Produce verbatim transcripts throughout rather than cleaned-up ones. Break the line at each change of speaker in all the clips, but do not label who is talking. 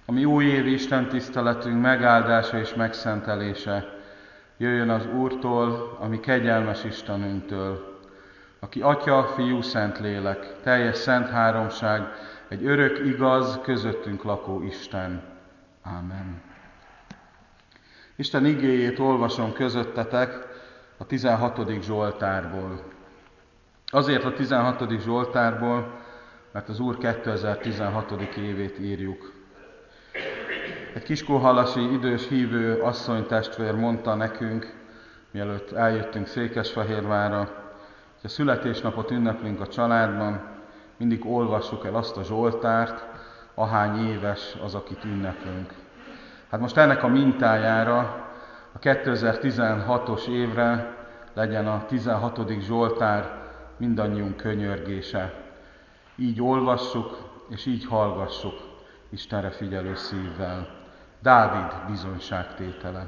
A mi újévi Isten tiszteletünk megáldása és megszentelése jöjjön az Úrtól, a mi kegyelmes Istenünktől, aki Atya, Fiú, Szentlélek, teljes szent háromság, egy örök, igaz, közöttünk lakó Isten. Ámen. Isten igéjét olvasom közöttetek a tizenhatodik Zsoltárból. Azért a tizenhatodik Zsoltárból, mert az Úr kétezer-tizenhatodik évét írjuk. Egy kiskunhalasi idős hívő asszonytestvér mondta nekünk, mielőtt eljöttünk Székesfehérvárra, hogy a születésnapot ünneplünk a családban, mindig olvassuk el azt a Zsoltárt, ahány éves az, akit ünneplünk. Hát most ennek a mintájára a kétezer-tizenhatos évre legyen a tizenhatodik Zsoltár mindannyiunk könyörgése. Így olvassuk és így hallgassuk Istenre figyelő szívvel. Dávid bizonyságtétele.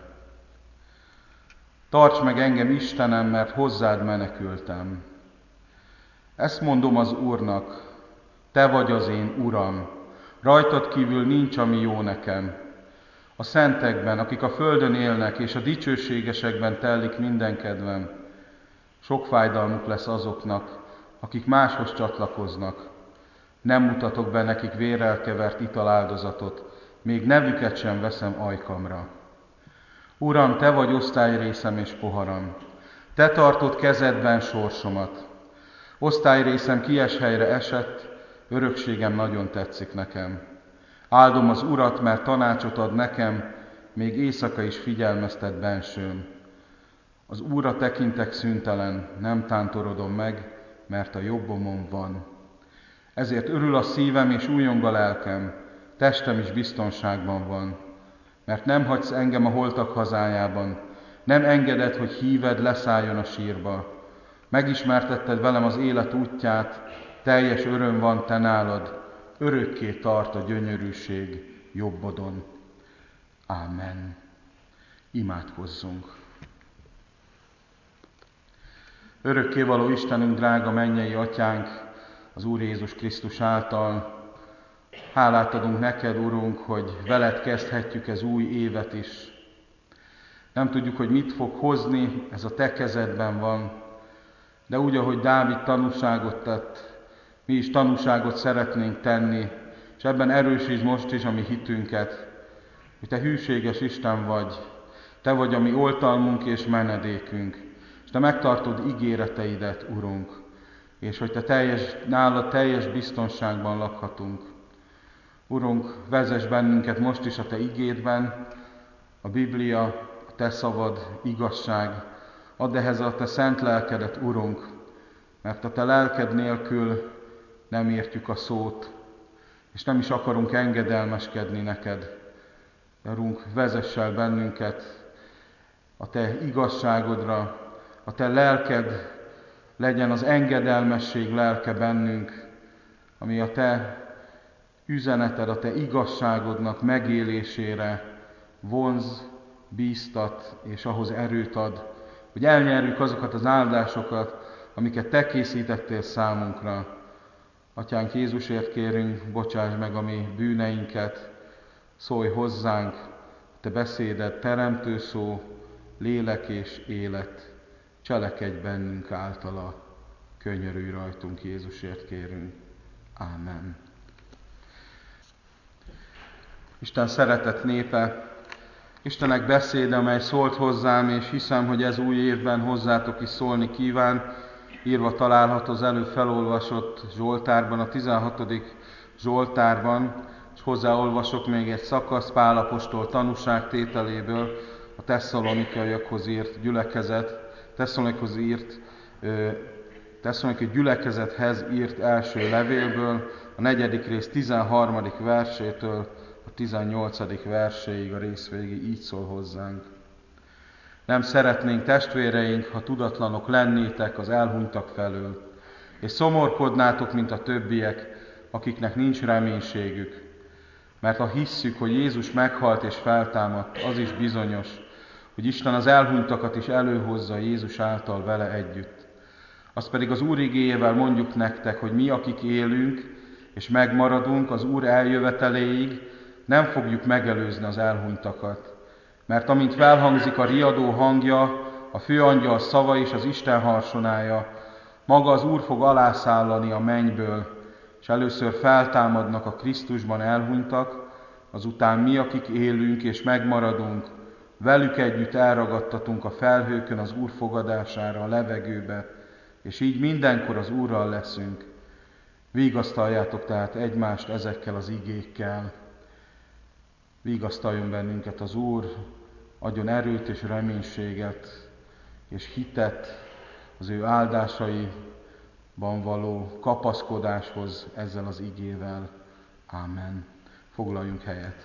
Tarts meg engem, Istenem, mert hozzád menekültem. Ezt mondom az Úrnak, te vagy az én Uram, rajtad kívül nincs, ami jó nekem. A szentekben, akik a földön élnek, és a dicsőségesekben tellik minden kedvem. Sok fájdalmuk lesz azoknak, akik máshoz csatlakoznak. Nem mutatok be nekik vérrel kevert italáldozatot, még nevüket sem veszem ajkamra. Uram, te vagy osztályrészem és poharam. Te tartod kezedben sorsomat. Osztályrészem kies helyre esett, örökségem nagyon tetszik nekem. Áldom az Urat, mert tanácsot ad nekem, még éjszaka is figyelmeztet bensőm. Az Úrra tekintek szüntelen, nem tántorodom meg, mert a jobbomon van. Ezért örül a szívem és újjong a lelkem, testem is biztonságban van, mert nem hagysz engem a holtak hazájában, nem engeded, hogy híved leszálljon a sírba. Megismertetted velem az élet útját, teljes öröm van te nálad, örökké tart a gyönyörűség jobbodon. Ámen. Imádkozzunk. Örökkévaló Istenünk, drága mennyei Atyánk, az Úr Jézus Krisztus által, hálát adunk neked, Urunk, hogy veled kezdhetjük ez új évet is. Nem tudjuk, hogy mit fog hozni, ez a te kezedben van, de úgy, ahogy Dávid tanúságot tett, mi is tanúságot szeretnénk tenni, és ebben erősítsd most is a mi hitünket, hogy te hűséges Isten vagy, te vagy a mi oltalmunk és menedékünk, és te megtartod ígéreteidet, Urunk, és hogy te teljes, nálad teljes biztonságban lakhatunk. Urunk, vezess bennünket most is a te igédben, a Biblia, a te szavad, igazság. Add ehhez a te szent lelkedet, Urunk, mert a te lelked nélkül nem értjük a szót, és nem is akarunk engedelmeskedni neked. Urunk, vezess el bennünket a te igazságodra, a te lelked legyen az engedelmesség lelke bennünk, ami a te üzeneted, a te igazságodnak megélésére vonz, bíztat és ahhoz erőt ad, hogy elnyerjük azokat az áldásokat, amiket te készítettél számunkra. Atyánk, Jézusért kérünk, bocsáss meg a mi bűneinket, szólj hozzánk, te beszéded teremtő szó, lélek és élet, cselekedj bennünk általa, könyörülj rajtunk, Jézusért kérünk. Ámen. Isten szeretett népe, Istenek beszéde, amely szólt hozzám, és hiszem, hogy ez új évben hozzátok is szólni kíván, írva található az előbb felolvasott Zsoltárban, a tizenhatodik Zsoltárban, és hozzáolvasok még egy szakasz Pál apostol tanúságtételéből, a tesszalonikaiakhoz írt gyülekezet, Tesszalonikhoz írt, Tesszalonikai gyülekezethez írt első levélből, a negyedik rész tizenharmadik versétől a tizennyolcadik verséig, a rész végig így szól hozzánk. Nem szeretnénk, testvéreink, ha tudatlanok lennétek az elhunytak felől, és szomorkodnátok, mint a többiek, akiknek nincs reménységük. Mert ha hisszük, hogy Jézus meghalt és feltámadt, az is bizonyos, hogy Isten az elhunytakat is előhozza Jézus által vele együtt. Azt pedig az Úr igéjével mondjuk nektek, hogy mi, akik élünk és megmaradunk az Úr eljöveteléig, nem fogjuk megelőzni az elhunytakat. Mert amint felhangzik a riadó hangja, a főangyal szava és az Isten harsonája, maga az Úr fog alászállani a mennyből, és először feltámadnak a Krisztusban elhunytak, azután mi, akik élünk és megmaradunk, velük együtt elragadtatunk a felhőkön az Úr fogadására a levegőbe, és így mindenkor az Úrral leszünk. Vigasztaljátok tehát egymást ezekkel az igékkel. Vigasztaljon bennünket az Úr, adjon erőt és reménységet, és hitet az ő áldásaiban való kapaszkodáshoz ezzel az igével. Ámen. Foglaljunk helyet.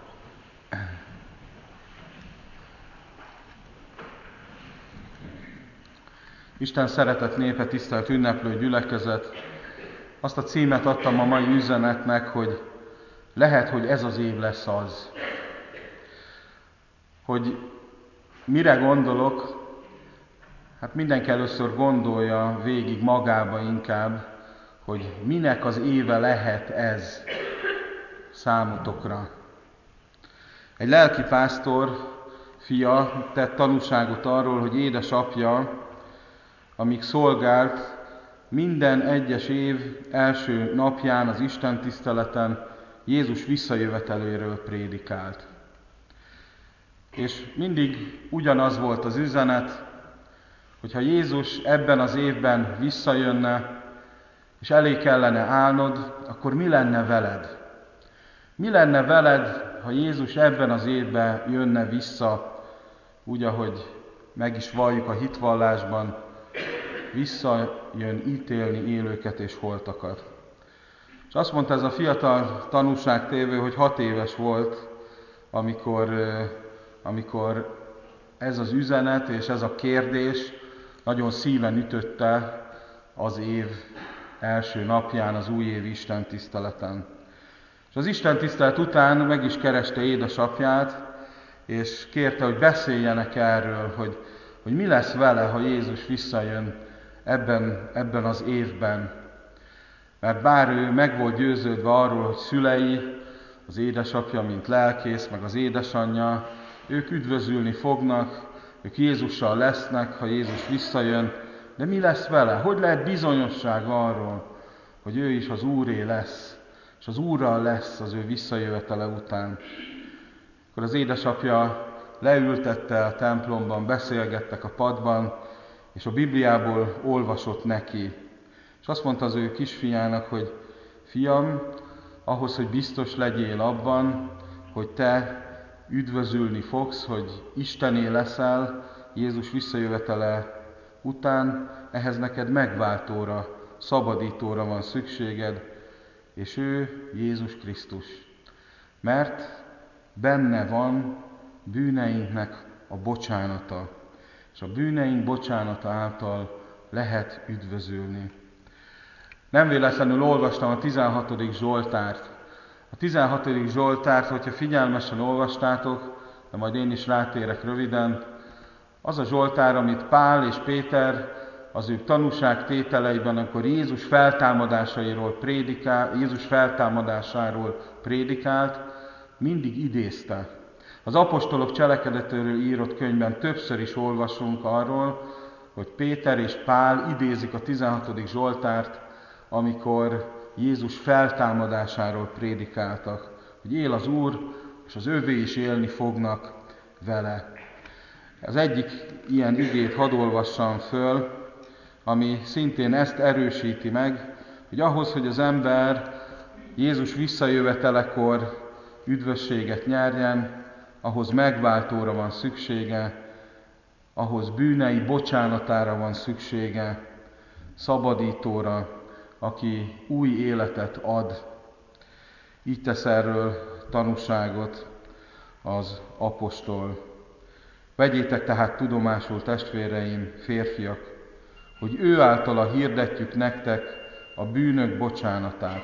Isten szeretett népe, tisztelt ünneplő gyülekezet, azt a címet adtam a mai üzenetnek, hogy lehet, hogy ez az év lesz az. Hogy mire gondolok? Hát mindenki először gondolja végig magába inkább, hogy minek az éve lehet ez számotokra. Egy lelkipásztor fia tett tanúságot arról, hogy édesapja, amíg szolgált, minden egyes év első napján az istentiszteleten Jézus visszajöveteléről prédikált. És mindig ugyanaz volt az üzenet, hogy ha Jézus ebben az évben visszajönne, és elé kellene állnod, akkor mi lenne veled? Mi lenne veled, ha Jézus ebben az évben jönne vissza, úgy, ahogy meg is valljuk a hitvallásban, visszajön ítélni élőket és holtakat. És azt mondta ez a fiatal tanúságtévő, hogy hat éves volt, amikor, amikor ez az üzenet és ez a kérdés nagyon szíven ütötte az év első napján, az újévi istentiszteleten. És az istentisztelet után meg is kereste édesapját, és kérte, hogy beszéljenek erről, hogy, hogy mi lesz vele, ha Jézus visszajön ebben, ebben az évben. Mert bár ő meg volt győződve arról, hogy szülei, az édesapja, mint lelkész, meg az édesanyja, ők üdvözülni fognak, ők Jézussal lesznek, ha Jézus visszajön, de mi lesz vele? Hogy lehet bizonyosság arról, hogy ő is az Úré lesz, és az Úrral lesz az ő visszajövetele után? Akkor az édesapja leültette a templomban, beszélgettek a padban, és a Bibliából olvasott neki. És azt mondta az ő kisfiának, hogy fiam, ahhoz, hogy biztos legyél abban, hogy te üdvözülni fogsz, hogy Istené leszel Jézus visszajövetele után, ehhez neked megváltóra, szabadítóra van szükséged, és ő Jézus Krisztus. Mert benne van bűneinknek a bocsánata, és a bűneink bocsánata által lehet üdvözülni. Nem véletlenül olvastam a tizenhatodik Zsoltárt. A tizenhatodik Zsoltárt, hogyha figyelmesen olvastátok, de majd én is rátérek röviden, az a Zsoltár, amit Pál és Péter az ő tanúságtételeiben, amikor Jézus feltámadásairól prédikál, Jézus feltámadásáról prédikált, mindig idézte. Az apostolok cselekedetéről írott könyvben többször is olvasunk arról, hogy Péter és Pál idézik a tizenhatodik Zsoltárt, amikor Jézus feltámadásáról prédikáltak, hogy él az Úr, és az övé is élni fognak vele. Az egyik ilyen igét hadd olvassam föl, ami szintén ezt erősíti meg, hogy ahhoz, hogy az ember Jézus visszajövetelekor üdvösséget nyerjen, ahhoz megváltóra van szüksége, ahhoz bűnei bocsánatára van szüksége, szabadítóra, aki új életet ad. Így tesz erről tanúságot az apostol. Vegyétek tehát tudomásul, testvéreim, férfiak, hogy ő általa hirdetjük nektek a bűnök bocsánatát.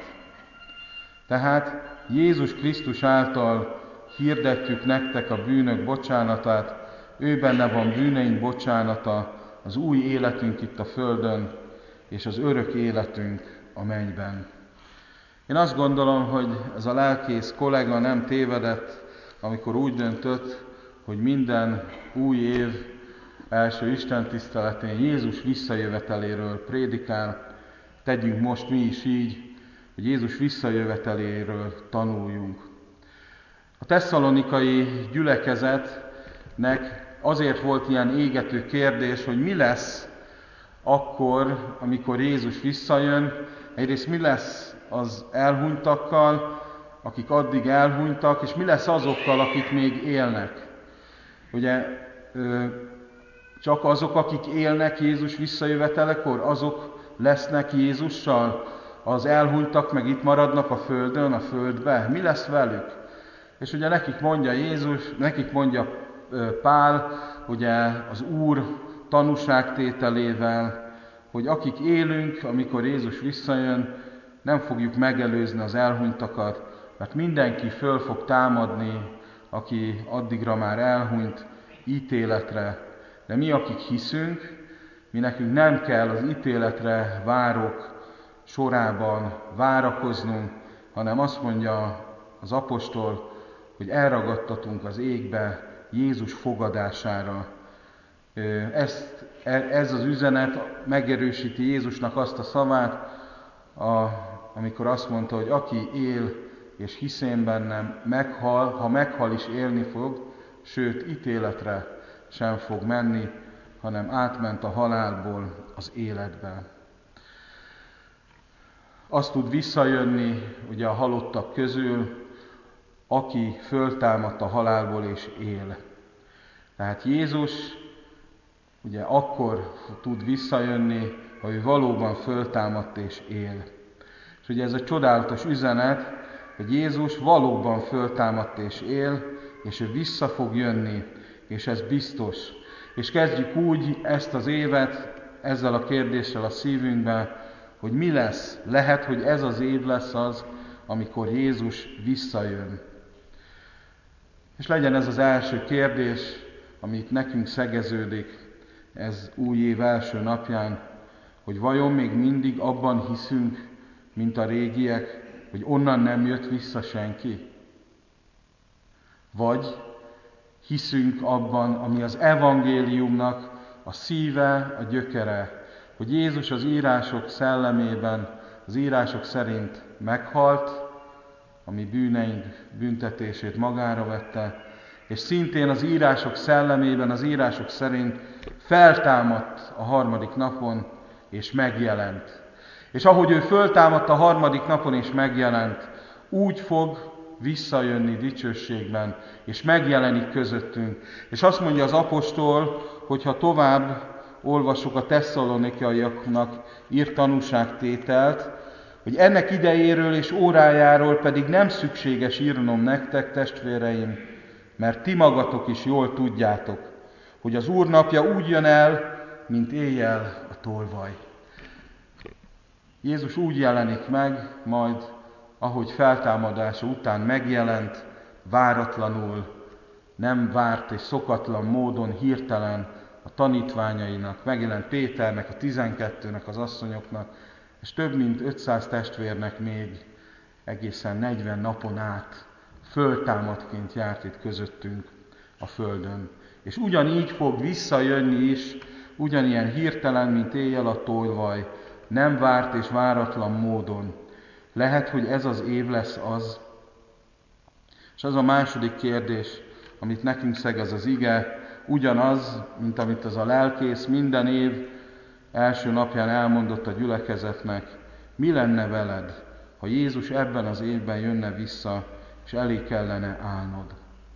Tehát Jézus Krisztus által hirdetjük nektek a bűnök bocsánatát, ő benne van bűneink bocsánata, az új életünk itt a földön, és az örök életünk a mennyben. Én azt gondolom, hogy ez a lelkész kollega nem tévedett, amikor úgy döntött, hogy minden új év első istentiszteletén Jézus visszajöveteléről prédikál. Tegyünk most mi is így, hogy Jézus visszajöveteléről tanuljunk. A tesszalonikai gyülekezetnek azért volt ilyen égető kérdés, hogy mi lesz akkor, amikor Jézus visszajön. Egyrészt mi lesz az elhunytakkal, akik addig elhunytak, és mi lesz azokkal, akik még élnek. Ugye csak azok, akik élnek Jézus visszajövetelekor, azok lesznek Jézussal, az elhunytak meg itt maradnak a földön, a földbe. Mi lesz velük? És ugye nekik mondja Jézus, nekik mondja Pál, ugye az Úr tanúságtételével, hogy akik élünk, amikor Jézus visszajön, nem fogjuk megelőzni az elhunytakat, mert mindenki föl fog támadni, aki addigra már elhunyt, ítéletre. De mi, akik hiszünk, mi nekünk nem kell az ítéletre várók sorában várakoznunk, hanem azt mondja az apostol, hogy elragadtatunk az égbe Jézus fogadására. Ezt, ez az üzenet megerősíti Jézusnak azt a szavát, a, amikor azt mondta, hogy aki él és hisz én bennem, meghal, ha meghal is élni fog, sőt ítéletre sem fog menni, hanem átment a halálból az életbe. Azt tud visszajönni ugye a halottak közül, aki föltámadt a halálból és él. Tehát Jézus ugye akkor tud visszajönni, ha ő valóban föltámadt és él. És ugye ez a csodálatos üzenet, hogy Jézus valóban föltámadt és él, és ő vissza fog jönni, és ez biztos. És kezdjük úgy ezt az évet ezzel a kérdéssel a szívünkben, hogy mi lesz. Lehet, hogy ez az év lesz az, amikor Jézus visszajön. És legyen ez az első kérdés, amit nekünk szegeződik, ez új év első napján, hogy vajon még mindig abban hiszünk, mint a régiek, hogy onnan nem jött vissza senki? Vagy hiszünk abban, ami az evangéliumnak a szíve, a gyökere, hogy Jézus az írások szellemében, az írások szerint meghalt, ami bűneink büntetését magára vette, és szintén az írások szellemében, az írások szerint feltámadt a harmadik napon, és megjelent. És ahogy ő föltámadt a harmadik napon, és megjelent, úgy fog visszajönni dicsőségben, és megjelenik közöttünk. És azt mondja az apostol, hogyha tovább olvassuk a tesszalonikaiaknak írt tanúságtételt, hogy ennek idejéről és órájáról pedig nem szükséges írnom nektek, testvéreim, mert ti magatok is jól tudjátok, hogy az Úr napja úgy jön el, mint éjjel a tolvaj. Jézus úgy jelenik meg, majd ahogy feltámadása után megjelent, váratlanul, nem várt és szokatlan módon hirtelen a tanítványainak, megjelent Péternek, a tizenkettőnek, az asszonyoknak, és több mint ötszáz testvérnek még egészen negyven napon át föltámadként járt itt közöttünk a földön. És ugyanígy fog visszajönni is, ugyanilyen hirtelen, mint éjjel a tolvaj, nem várt és váratlan módon. Lehet, hogy ez az év lesz az. És az a második kérdés, amit nekünk szegez az ige, ugyanaz, mint amit az a lelkész minden év első napján elmondott a gyülekezetnek. Mi lenne veled, ha Jézus ebben az évben jönne vissza, és elé kellene állnod?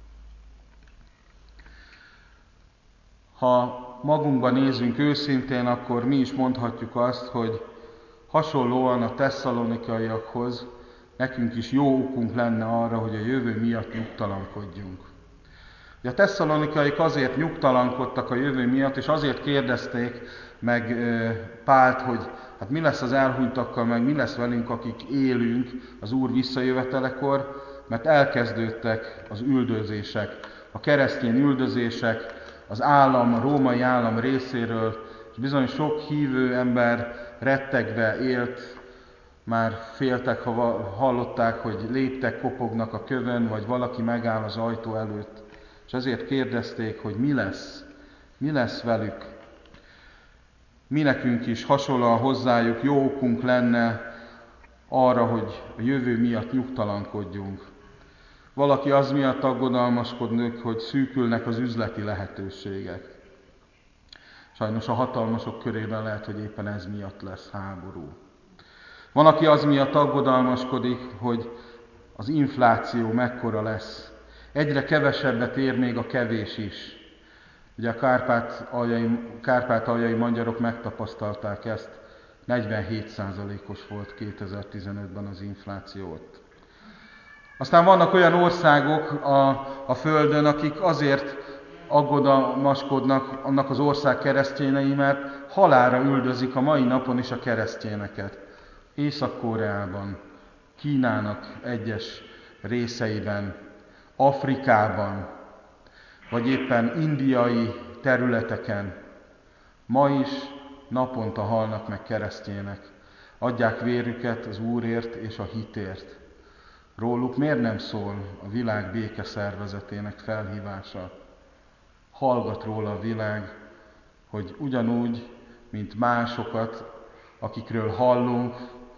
Ha magunkban nézünk őszintén, akkor mi is mondhatjuk azt, hogy hasonlóan a tesszalonikaiakhoz nekünk is jó okunk lenne arra, hogy a jövő miatt nyugtalankodjunk. A tesszalonikaik azért nyugtalankodtak a jövő miatt, és azért kérdezték meg Pált, hogy hát mi lesz az elhunytakkal, meg mi lesz velünk, akik élünk az Úr visszajövetelekor, mert elkezdődtek az üldözések, a keresztény üldözések, az állam, a római állam részéről, és bizony sok hívő ember rettegve élt Már féltek, ha hallották, hogy léptek, kopognak a kövön, vagy valaki megáll az ajtó előtt. És ezért kérdezték, hogy mi lesz, mi lesz velük. Mi nekünk is hasonlóan hozzájuk jó okunk lenne arra, hogy a jövő miatt nyugtalankodjunk. Valaki az miatt aggodalmaskodnak, hogy szűkülnek az üzleti lehetőségek. Sajnos a hatalmasok körében lehet, hogy éppen ez miatt lesz háború. Van, aki az miatt aggodalmaskodik, hogy az infláció mekkora lesz. Egyre kevesebbet ér még a kevés is. Ugye a kárpátaljai, kárpátaljai magyarok megtapasztalták ezt, negyvenhét százalékos volt kétezer-tizenötben az infláció ott. Aztán vannak olyan országok a, a Földön, akik azért aggodalmaskodnak annak az ország keresztényei, mert halálra üldözik a mai napon is a keresztényeket. Észak-Koreában, Kínának egyes részeiben, Afrikában, vagy éppen indiai területeken. Ma is naponta halnak meg keresztények. Adják vérüket az Úrért és a hitért. Róluk miért nem szól a világ békeszervezetének felhívása? Hallgat róla a világ, hogy ugyanúgy, mint másokat, akikről hallunk,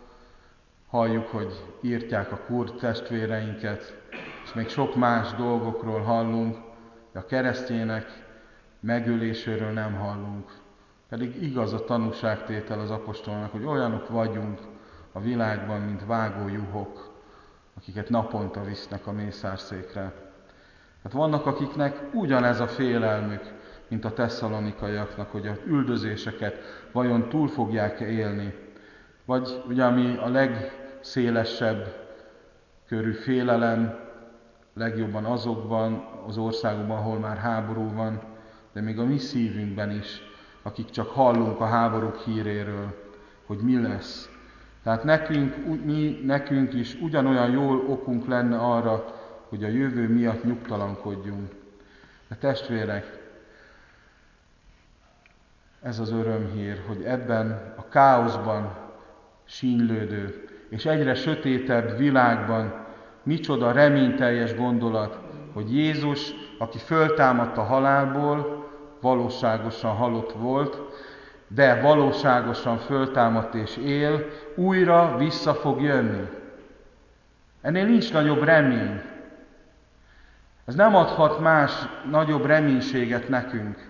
halljuk, hogy írtják a kurd testvéreinket, és még sok más dolgokról hallunk, de a keresztények megöléséről nem hallunk. Pedig igaz a tanúságtétel az apostolnak, hogy olyanok vagyunk a világban, mint vágó juhok, akiket naponta visznek a mészárszékre. Hát vannak, akiknek ugyanez a félelmük, mint a tesszalonikaiaknak, hogy az üldözéseket vajon túl fogják-e élni. Vagy ugye ami a legszélesebb körű félelem, legjobban azokban az országokban, ahol már háború van, de még a mi szívünkben is, akik csak hallunk a háborúk híréről, hogy mi lesz. Tehát nekünk, mi, nekünk is ugyanolyan jól okunk lenne arra, hogy a jövő miatt nyugtalankodjunk. De testvérek, ez az örömhír, hogy ebben a káoszban sínylődő és egyre sötétebb világban micsoda reményteljes gondolat, hogy Jézus, aki föltámadt a halálból, valóságosan halott volt, de valóságosan föltámadt és él, újra vissza fog jönni. Ennél nincs nagyobb remény. Ez nem adhat más nagyobb reménységet nekünk.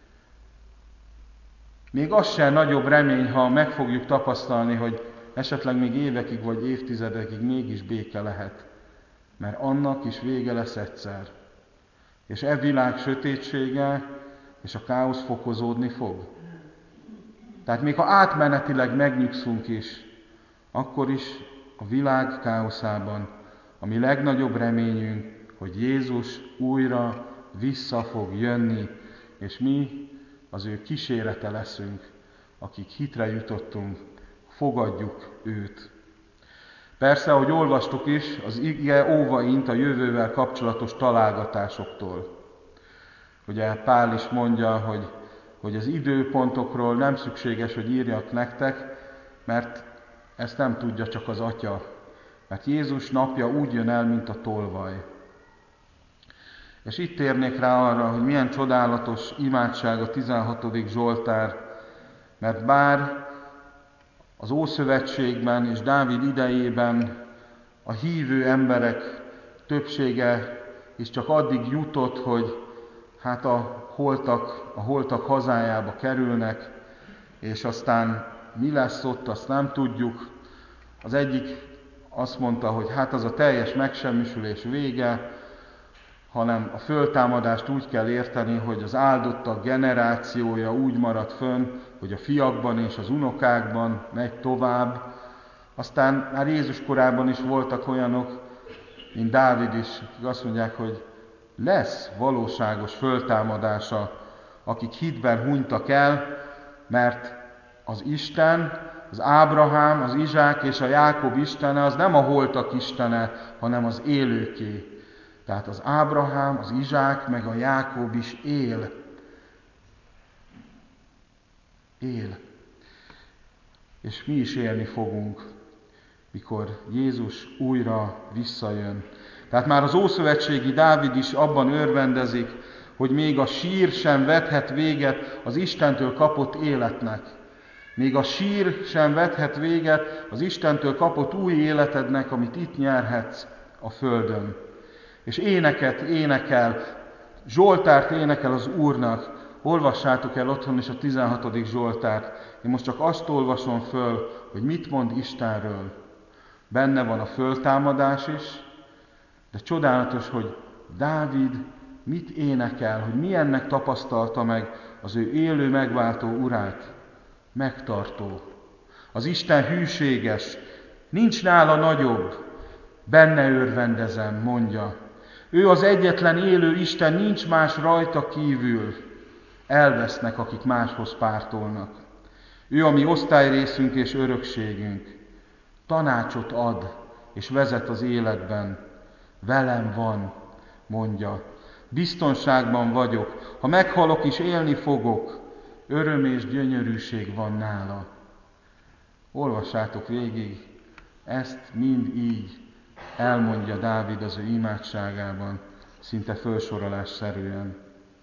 Még az sem nagyobb remény, ha meg fogjuk tapasztalni, hogy esetleg még évekig vagy évtizedekig mégis béke lehet. Mert annak is vége lesz egyszer. És e világ sötétsége és a káosz fokozódni fog. Tehát még ha átmenetileg megnyugszunk is, akkor is a világ káoszában a mi legnagyobb reményünk, hogy Jézus újra vissza fog jönni, és mi az ő kísérete leszünk, akik hitre jutottunk, fogadjuk őt. Persze, ahogy olvastuk is, az ige óvaint a jövővel kapcsolatos találgatásoktól. Ugye Pál is mondja, hogy, hogy az időpontokról nem szükséges, hogy írjak nektek, mert ezt nem tudja csak az Atya. Mert Jézus napja úgy jön el, mint a tolvaj. És itt térnék rá arra, hogy milyen csodálatos imádság a tizenhatodik Zsoltár, mert bár az Ószövetségben és Dávid idejében a hívő emberek többsége is csak addig jutott, hogy hát a holtak, a holtak hazájába kerülnek, és aztán mi lesz ott, azt nem tudjuk. Az egyik azt mondta, hogy hát az a teljes megsemmisülés vége, hanem a föltámadást úgy kell érteni, hogy az áldottak generációja úgy marad fönn, hogy a fiakban és az unokákban megy tovább. Aztán már Jézus korában is voltak olyanok, mint Dávid is, akik azt mondják, hogy lesz valóságos föltámadása, akik hitben hunytak el, mert az Isten, az Ábrahám, az Izsák és a Jákob Istene az nem a holtak Istene, hanem az élőké. Tehát az Ábrahám, az Izsák, meg a Jákob is él. Él. És mi is élni fogunk. mikor Jézus újra visszajön. Tehát már az ószövetségi Dávid is abban örvendezik, hogy még a sír sem vethet véget az Istentől kapott életnek. Még a sír sem vethet véget az Istentől kapott új életednek, amit itt nyerhetsz a földön. És éneket énekel, Zsoltárt énekel az Úrnak. Olvassátok el otthon is a tizenhatodik Zsoltárt. Én most csak azt olvasom föl, hogy mit mond Istenről. Benne van a föltámadás is, de csodálatos, hogy Dávid mit énekel, hogy milyennek tapasztalta meg az ő élő megváltó urát. Megtartó. Az Isten hűséges, nincs nála nagyobb, benne örvendezem, mondja. Ő az egyetlen élő Isten, nincs más rajta kívül. Elvesznek, akik máshoz pártolnak. Ő a mi osztályrészünk és örökségünk. Tanácsot ad és vezet az életben. Velem van, mondja. Biztonságban vagyok. Ha meghalok is, élni fogok. Öröm és gyönyörűség van nála. Olvassátok végig, ezt mind így elmondja Dávid az ő imádságában, szinte felsorolásszerűen.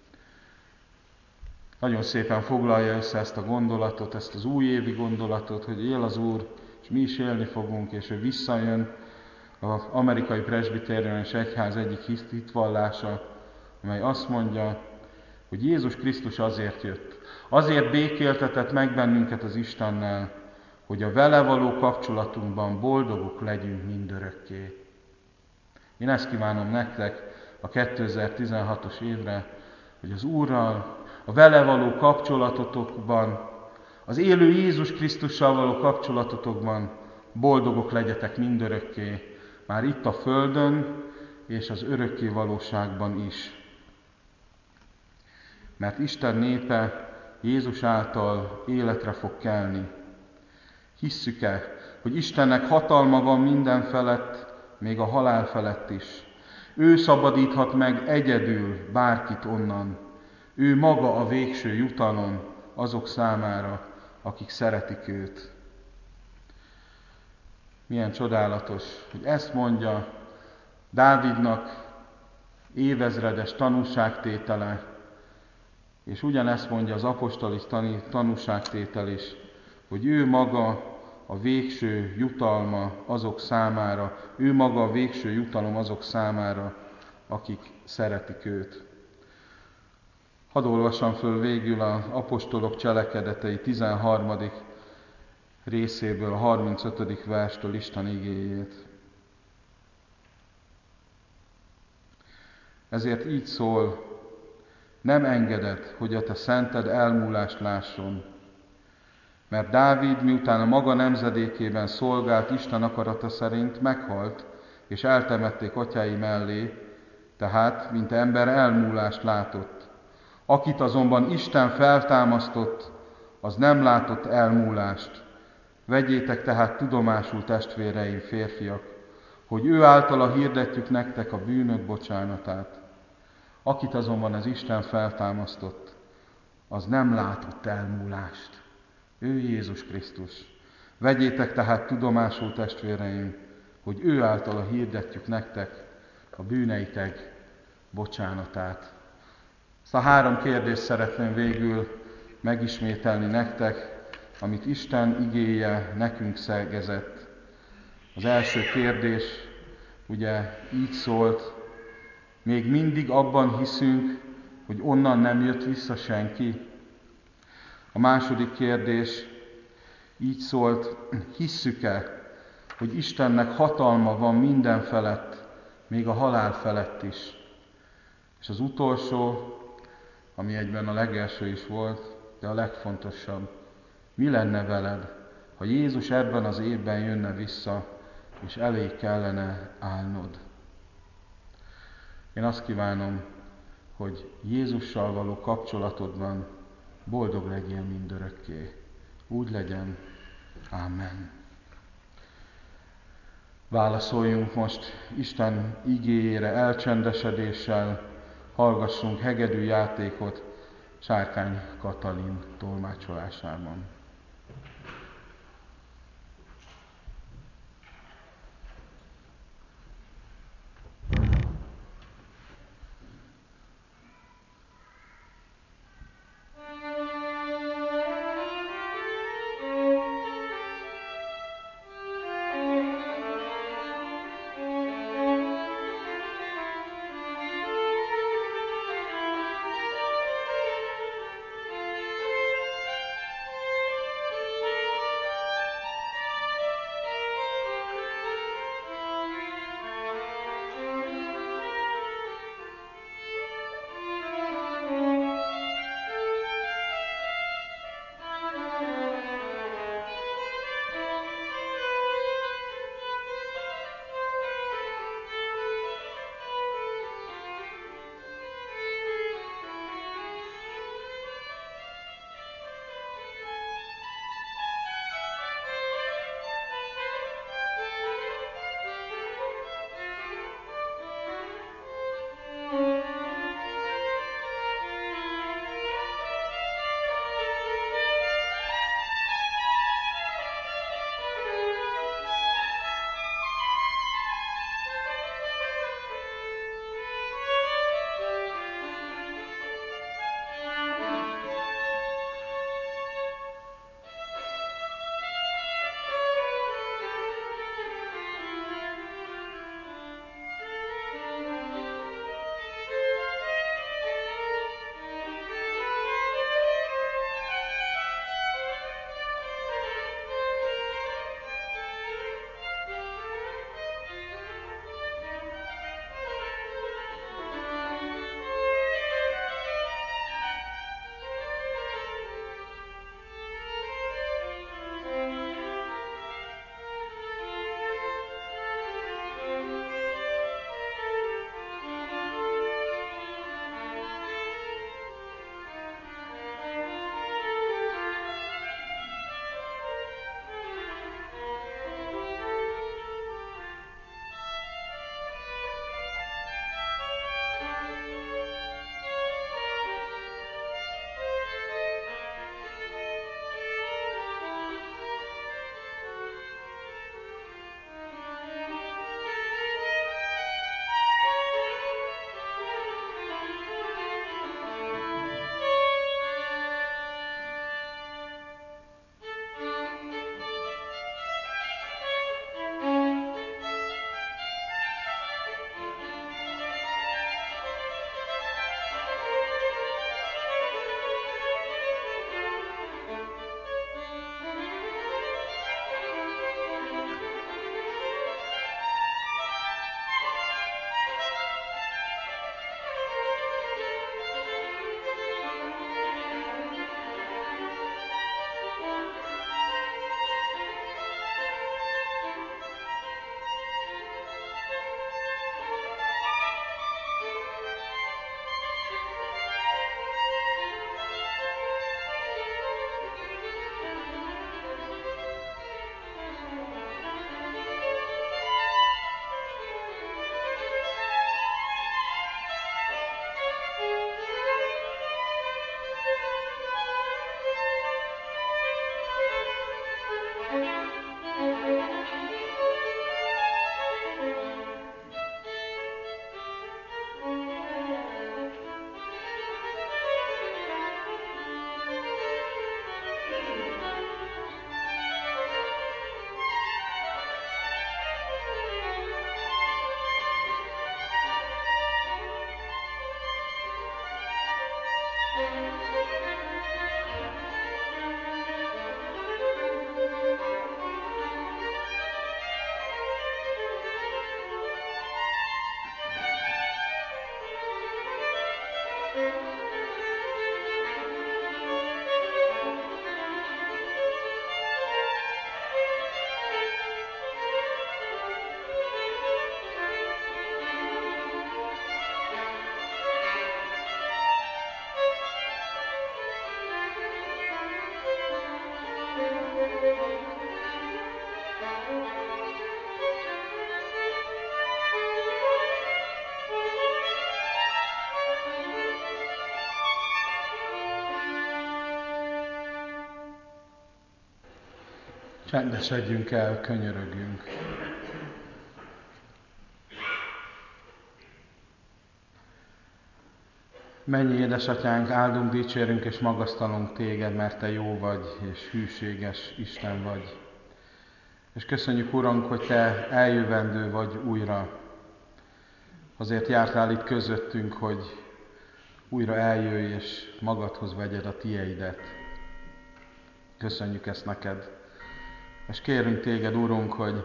Nagyon szépen foglalja össze ezt a gondolatot, ezt az újévi gondolatot, hogy él az Úr, és mi is élni fogunk, és ő visszajön. Az amerikai presbiteriánus egyház egyik hitvallása, amely azt mondja, hogy Jézus Krisztus azért jött. Azért békéltetett meg bennünket az Istennel, hogy a vele való kapcsolatunkban boldogok legyünk mindörökké. Én ezt kívánom nektek a kétezer-tizenhatos évre, hogy az Úrral, a vele való kapcsolatotokban, az élő Jézus Krisztussal való kapcsolatotokban boldogok legyetek mindörökké, már itt a földön és az örökké valóságban is. Mert Isten népe Jézus által életre fog kelni. Hisszük-e, hogy Istennek hatalma van minden felett, még a halál felett is. Ő szabadíthat meg egyedül bárkit onnan. Ő maga a végső jutalom azok számára, akik szeretik őt. Milyen csodálatos, hogy ezt mondja Dávidnak évezredes tanúságtétele, és ugyanezt mondja az apostoli tanúságtétel is, hogy ő maga a végső jutalma azok számára, ő maga a végső jutalom azok számára, akik szeretik őt. Hadd olvassam föl végül az apostolok cselekedetei tizenharmadik részéből, a harmincötödik verstől Isten igéjét. Ezért így szól, nem engeded, hogy a te szented elmúlást lásson. Mert Dávid, miután a maga nemzedékében szolgált Isten akarata szerint, meghalt, és eltemették atyái mellé, tehát, mint ember elmúlást látott. Akit azonban Isten feltámasztott, az nem látott elmúlást. Vegyétek tehát tudomásul, testvéreim, férfiak, hogy ő általa hirdetjük nektek a bűnök bocsánatát. Akit azonban az Isten feltámasztott, az nem látott elmúlást. Ő Jézus Krisztus. Vegyétek tehát tudomásul, testvéreim, hogy ő általa hirdetjük nektek a bűneitek bocsánatát. Ezt a három kérdést szeretném végül megismételni nektek, amit Isten igéje nekünk szegezett. Az első kérdés ugye így szólt, még mindig abban hiszünk, hogy onnan nem jött vissza senki. A második kérdés így szólt, hisszük-e, hogy Istennek hatalma van minden felett, még a halál felett is. És az utolsó, ami egyben a legelső is volt, de a legfontosabb, mi lenne veled, ha Jézus ebben az évben jönne vissza, és elé kellene állnod. Én azt kívánom, hogy Jézussal való kapcsolatodban boldog legyél mindörökké. Úgy legyen. Ámen. Válaszoljunk most Isten igéjére elcsendesedéssel, hallgassunk hegedű játékot Sárkány Katalin tolmácsolásában. Csendesedjünk el, könyörögjünk. Mennyi édesatyánk, áldunk, dicsérünk és magasztalunk téged, mert te jó vagy és hűséges Isten vagy. És köszönjük, Urunk, hogy te eljövendő vagy újra. Azért jártál itt közöttünk, hogy újra eljöjj és magadhoz vegyed a tieidet. Köszönjük ezt neked. És kérünk téged, Urunk, hogy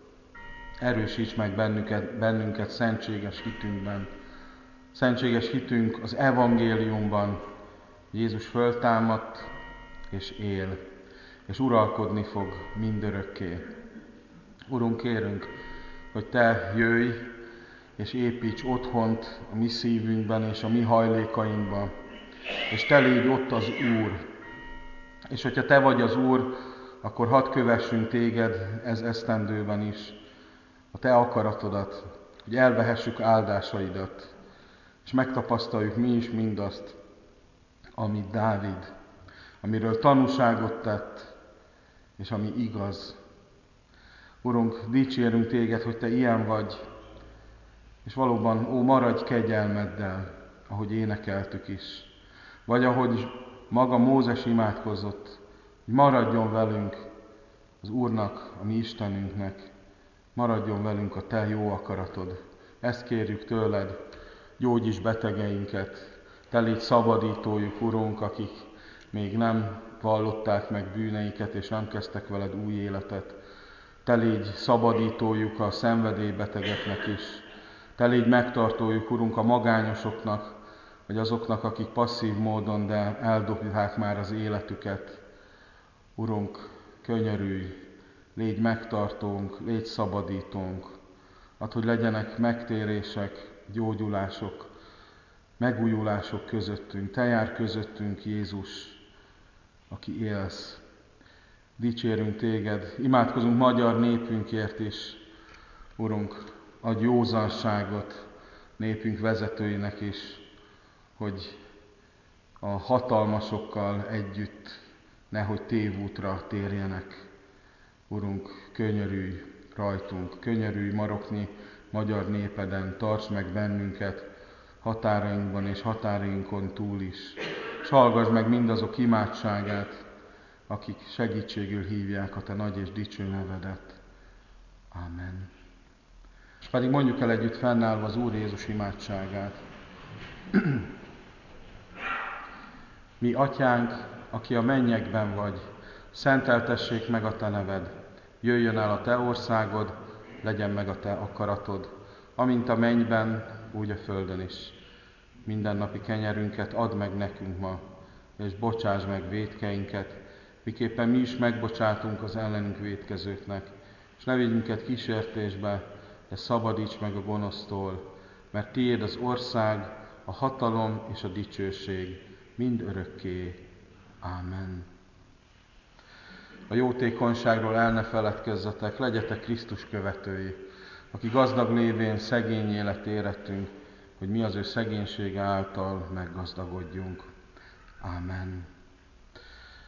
erősíts meg bennünket, bennünket szentséges hitünkben. Szentséges hitünk az evangéliumban. Jézus föltámadt és él, és uralkodni fog mindörökké. Urunk, kérünk, hogy te jöjj és építs otthont a mi szívünkben és a mi hajlékainkban, és te légy ott az Úr. És hogyha te vagy az Úr, akkor hadd kövessünk téged ez esztendőben is, a te akaratodat, hogy elvehessük áldásaidat, és megtapasztaljuk mi is mindazt, amit Dávid, amiről tanúságot tett, és ami igaz. Urunk, dicsérünk téged, hogy te ilyen vagy, és valóban, ó, maradj kegyelmeddel, ahogy énekeltük is, vagy ahogy maga Mózes imádkozott, hogy maradjon velünk az Úrnak, a mi Istenünknek, maradjon velünk a te jó akaratod. Ezt kérjük tőled, gyógyíts betegeinket, te légy szabadítójuk, Urunk, akik még nem vallották meg bűneiket, és nem kezdtek veled új életet. Te légy szabadítójuk a szenvedélybetegeknek is. Te légy megtartójuk, Urunk, a magányosoknak, vagy azoknak, akik passzív módon, de eldobják már az életüket. Urunk, könyörülj, légy megtartónk, légy szabadítónk. Add, hogy legyenek megtérések, gyógyulások, megújulások közöttünk. Te jár közöttünk, Jézus, aki élsz. Dicsérünk téged, imádkozunk magyar népünkért is. Urunk, adj józanságot népünk vezetőinek is, hogy a hatalmasokkal együtt nehogy tévútra térjenek. Urunk, könyörülj rajtunk, könyörülj maroknyi magyar népeden, tarts meg bennünket határainkban és határainkon túl is. S hallgass meg mindazok imádságát, akik segítségül hívják a te nagy és dicső nevedet. Amen. És pedig mondjuk el együtt fennállva az Úr Jézus imádságát. Mi atyánk, aki a mennyekben vagy, szenteltessék meg a te neved, jöjjön el a te országod, legyen meg a te akaratod, amint a mennyben, úgy a földön is. Mindennapi kenyerünket add meg nekünk ma, és bocsásd meg vétkeinket, miképpen mi is megbocsátunk az ellenünk vétkezőknek, és ne vigy minket kísértésbe, de szabadíts meg a gonosztól, mert tiéd az ország, a hatalom és a dicsőség mind örökké. Ámen. A jótékonyságról el ne feledkezzetek, legyetek Krisztus követői, aki gazdag lévén szegény élet érettünk, hogy mi az ő szegénysége által meggazdagodjunk. Ámen.